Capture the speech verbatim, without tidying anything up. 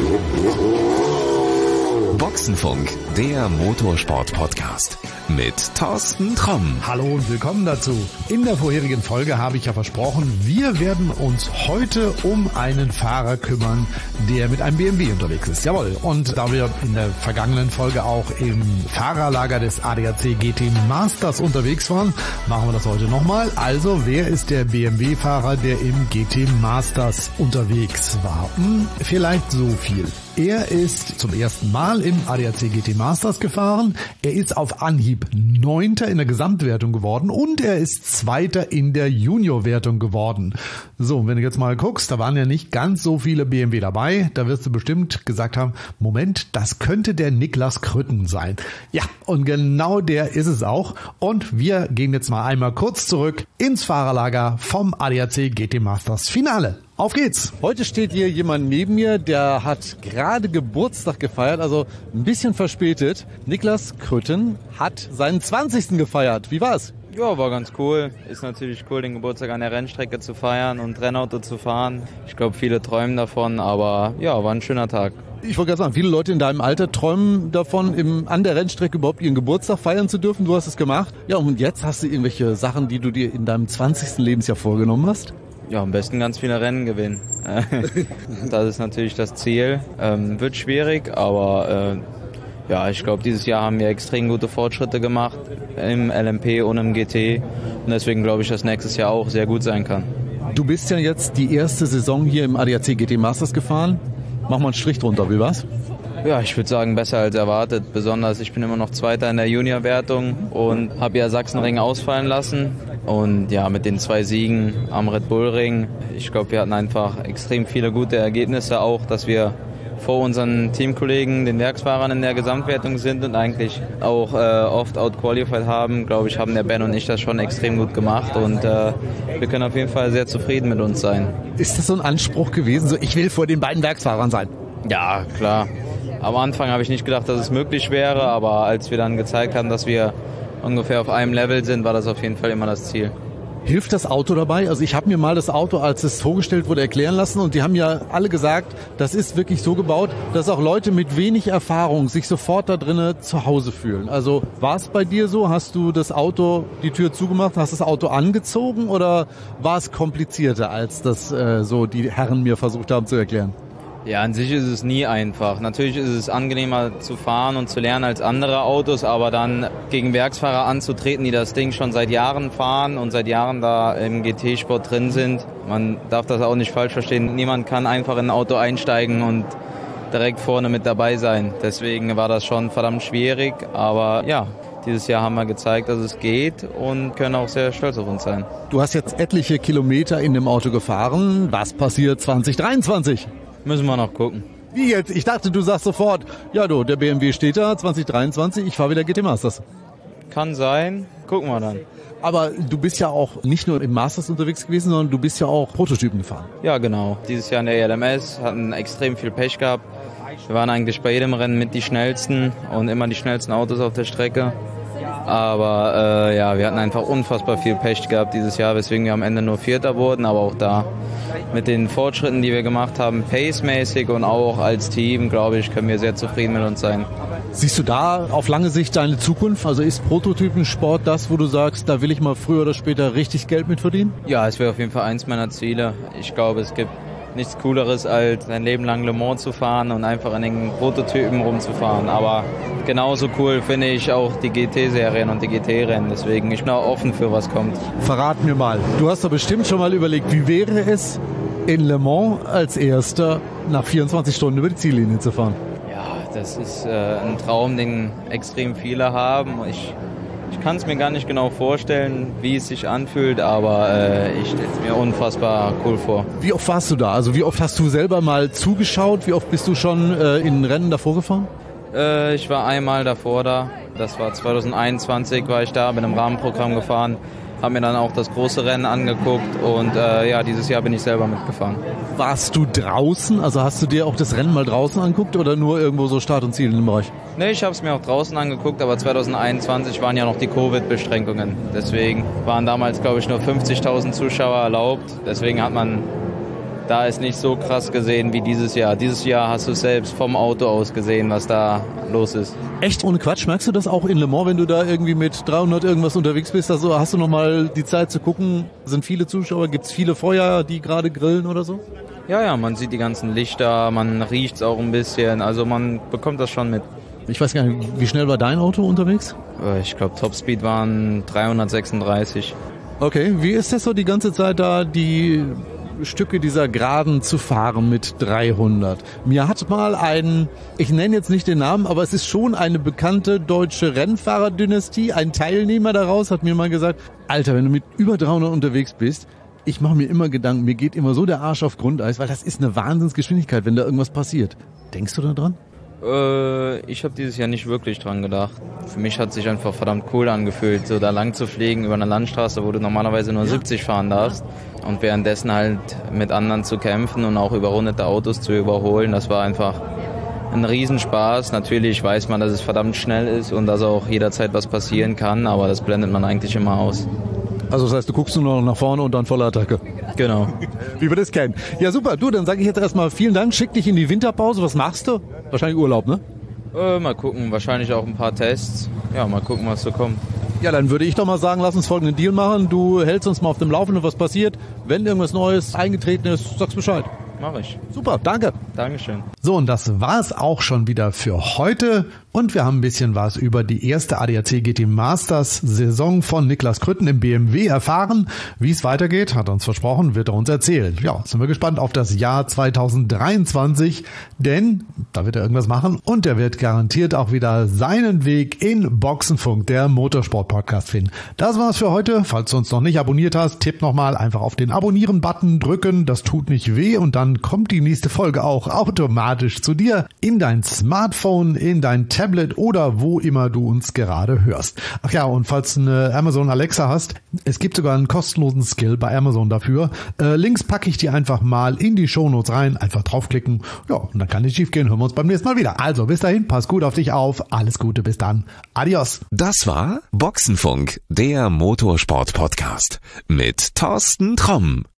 Boxenfunk, der Motorsport-Podcast mit Thorsten Tromm. Hallo und willkommen dazu. In der vorherigen Folge habe ich ja versprochen, wir werden uns heute um einen Fahrer kümmern, der mit einem B M W unterwegs ist. Jawohl. Und da wir in der vergangenen Folge auch im Fahrerlager des A D A C G T Masters unterwegs waren, machen wir das heute nochmal. Also, wer ist der B M W-Fahrer, der im G T Masters unterwegs war? Hm, vielleicht so viel. Er ist zum ersten Mal im A D A C G T Masters gefahren. Er ist auf Anhieb Neunter in der Gesamtwertung geworden und er ist Zweiter in der Juniorwertung geworden. So, wenn du jetzt mal guckst, da waren ja nicht ganz so viele B M W dabei. Da wirst du bestimmt gesagt haben, Moment, das könnte der Niklas Krütten sein. Ja, und genau der ist es auch. Und wir gehen jetzt mal einmal kurz zurück ins Fahrerlager vom A D A C G T Masters Finale. Auf geht's! Heute steht hier jemand neben mir, der hat gerade Geburtstag gefeiert, also ein bisschen verspätet. Niklas Krütten hat seinen zwanzigsten gefeiert. Wie war's? Ja, war ganz cool. Ist natürlich cool, den Geburtstag an der Rennstrecke zu feiern und Rennauto zu fahren. Ich glaube, viele träumen davon, aber ja, war ein schöner Tag. Ich wollte gerade sagen, viele Leute in deinem Alter träumen davon, im, an der Rennstrecke überhaupt ihren Geburtstag feiern zu dürfen. Du hast es gemacht. Ja, und jetzt hast du irgendwelche Sachen, die du dir in deinem zwanzigsten Lebensjahr vorgenommen hast? Ja, am besten ganz viele Rennen gewinnen. Das ist natürlich das Ziel. Ähm, wird schwierig, aber äh, ja, ich glaube, dieses Jahr haben wir extrem gute Fortschritte gemacht im L M P und im G T. Und deswegen glaube ich, dass nächstes Jahr auch sehr gut sein kann. Du bist ja jetzt die erste Saison hier im A D A C G T Masters gefahren. Mach mal einen Strich drunter, wie war's? Ja, ich würde sagen, besser als erwartet. Besonders, ich bin immer noch Zweiter in der Juniorwertung und habe ja Sachsenring ausfallen lassen. Und ja, mit den zwei Siegen am Red Bull Ring, ich glaube, wir hatten einfach extrem viele gute Ergebnisse auch, dass wir vor unseren Teamkollegen, den Werksfahrern in der Gesamtwertung sind und eigentlich auch äh, oft outqualified haben. Glaube ich, haben der Ben und ich das schon extrem gut gemacht und äh, wir können auf jeden Fall sehr zufrieden mit uns sein. Ist das so ein Anspruch gewesen, so ich will vor den beiden Werksfahrern sein? Ja, klar. Am Anfang habe ich nicht gedacht, dass es möglich wäre, aber als wir dann gezeigt haben, dass wir ungefähr auf einem Level sind, war das auf jeden Fall immer das Ziel. Hilft das Auto dabei? Also ich habe mir mal das Auto, als es vorgestellt wurde, erklären lassen und die haben ja alle gesagt, das ist wirklich so gebaut, dass auch Leute mit wenig Erfahrung sich sofort da drinnen zu Hause fühlen. Also war es bei dir so? Hast du das Auto, die Tür zugemacht, hast das Auto angezogen oder war es komplizierter, als das äh, so die Herren mir versucht haben zu erklären? Ja, an sich ist es nie einfach. Natürlich ist es angenehmer zu fahren und zu lernen als andere Autos, aber dann gegen Werksfahrer anzutreten, die das Ding schon seit Jahren fahren und seit Jahren da im G T-Sport drin sind. Man darf das auch nicht falsch verstehen. Niemand kann einfach in ein Auto einsteigen und direkt vorne mit dabei sein. Deswegen war das schon verdammt schwierig, aber ja, dieses Jahr haben wir gezeigt, dass es geht und können auch sehr stolz auf uns sein. Du hast jetzt etliche Kilometer in dem Auto gefahren. Was passiert zwanzig dreiundzwanzig? Müssen wir noch gucken. Wie jetzt? Ich dachte, du sagst sofort, ja du, der B M W steht da, zwanzig dreiundzwanzig, ich fahre wieder G T Masters. Kann sein, gucken wir dann. Aber du bist ja auch nicht nur im Masters unterwegs gewesen, sondern du bist ja auch Prototypen gefahren. Ja, genau. Dieses Jahr in der E L M S hatten extrem viel Pech gehabt. Wir waren eigentlich bei jedem Rennen mit die schnellsten und immer die schnellsten Autos auf der Strecke. Aber äh, ja, wir hatten einfach unfassbar viel Pech gehabt dieses Jahr, weswegen wir am Ende nur Vierter wurden. Aber auch da mit den Fortschritten, die wir gemacht haben, pacemäßig und auch als Team, glaube ich, können wir sehr zufrieden mit uns sein. Siehst du da auf lange Sicht deine Zukunft? Also ist Prototypensport das, wo du sagst, da will ich mal früher oder später richtig Geld mit verdienen? Ja, es wäre auf jeden Fall eins meiner Ziele. Ich glaube, es gibt nichts Cooleres, als ein Leben lang Le Mans zu fahren und einfach in den Prototypen rumzufahren. Aber genauso cool finde ich auch die G T-Serien und die G T-Rennen. Deswegen ich bin auch offen für was kommt. Verrat mir mal, du hast doch bestimmt schon mal überlegt, wie wäre es in Le Mans als Erster nach vierundzwanzig Stunden über die Ziellinie zu fahren? Ja, das ist äh, ein Traum, den extrem viele haben. Ich Ich kann es mir gar nicht genau vorstellen, wie es sich anfühlt, aber äh, ich stelle es mir unfassbar cool vor. Wie oft warst du da? Also wie oft hast du selber mal zugeschaut? Wie oft bist du schon äh, in Rennen davor gefahren? Äh, ich war einmal davor da. Das war zwanzig einundzwanzig, war ich da, bin im Rahmenprogramm gefahren. Habe mir dann auch das große Rennen angeguckt und äh, ja, dieses Jahr bin ich selber mitgefahren. Warst du draußen? Also hast du dir auch das Rennen mal draußen angeguckt oder nur irgendwo so Start und Ziel in dem Bereich? Nee, ich habe es mir auch draußen angeguckt, aber zwanzig einundzwanzig waren ja noch die Covid-Beschränkungen. Deswegen waren damals, glaube ich, nur fünfzigtausend Zuschauer erlaubt. Deswegen hat man da ist nicht so krass gesehen wie dieses Jahr. Dieses Jahr hast du selbst vom Auto aus gesehen, was da los ist. Echt? Ohne Quatsch, merkst du das auch in Le Mans, wenn du da irgendwie mit dreihundert irgendwas unterwegs bist? Also hast du nochmal die Zeit zu gucken, sind viele Zuschauer, gibt es viele Feuer, die gerade grillen oder so? Ja, ja, man sieht die ganzen Lichter, man riecht es auch ein bisschen, also man bekommt das schon mit. Ich weiß gar nicht, wie schnell war dein Auto unterwegs? Ich glaube, Topspeed waren dreihundertsechsunddreißig. Okay, wie ist das so die ganze Zeit da, die Stücke dieser Geraden zu fahren mit dreihundert? Mir hat mal ein, ich nenne jetzt nicht den Namen, aber es ist schon eine bekannte deutsche Rennfahrerdynastie, ein Teilnehmer daraus hat mir mal gesagt, Alter, wenn du mit über dreihundert unterwegs bist, ich mache mir immer Gedanken, mir geht immer so der Arsch auf Grundeis, weil das ist eine Wahnsinnsgeschwindigkeit, wenn da irgendwas passiert. Denkst du da dran? Äh, ich habe dieses Jahr nicht wirklich dran gedacht. Für mich hat sich einfach verdammt cool angefühlt, so da lang zu fliegen über eine Landstraße, wo du normalerweise nur siebzig fahren darfst und währenddessen halt mit anderen zu kämpfen und auch überrundete Autos zu überholen. Das war einfach ein Riesenspaß. Natürlich weiß man, dass es verdammt schnell ist und dass auch jederzeit was passieren kann, aber das blendet man eigentlich immer aus. Also das heißt, du guckst nur noch nach vorne und dann volle Attacke. Genau. Wie wir das kennen. Ja super, du, dann sage ich jetzt erstmal vielen Dank, schick dich in die Winterpause. Was machst du? Wahrscheinlich Urlaub, ne? Äh, mal gucken, wahrscheinlich auch ein paar Tests. Ja, mal gucken, was so kommt. Ja, dann würde ich doch mal sagen, lass uns folgenden Deal machen. Du hältst uns mal auf dem Laufenden, was passiert. Wenn irgendwas Neues eingetreten ist, sagst Bescheid. Mach ich. Super, danke. Dankeschön. So, und das war's auch schon wieder für heute. Und wir haben ein bisschen was über die erste A D A C G T Masters Saison von Niklas Krütten im B M W erfahren. Wie es weitergeht, hat er uns versprochen, wird er uns erzählen. Ja, sind wir gespannt auf das Jahr zweitausenddreiundzwanzig, denn da wird er irgendwas machen und er wird garantiert auch wieder seinen Weg in Boxenfunk, der Motorsport-Podcast, finden. Das war's für heute. Falls du uns noch nicht abonniert hast, tipp nochmal einfach auf den Abonnieren-Button drücken. Das tut nicht weh und dann kommt die nächste Folge auch automatisch zu dir in dein Smartphone, in dein Tablet oder wo immer du uns gerade hörst. Ach ja, und falls du eine Amazon Alexa hast, es gibt sogar einen kostenlosen Skill bei Amazon dafür. Äh, Links packe ich dir einfach mal in die Shownotes rein, einfach draufklicken. Ja, und dann kann nicht schief gehen. Hören wir uns beim nächsten Mal wieder. Also bis dahin, pass gut auf dich auf. Alles Gute, bis dann. Adios. Das war Boxenfunk, der Motorsport-Podcast mit Thorsten Tromm.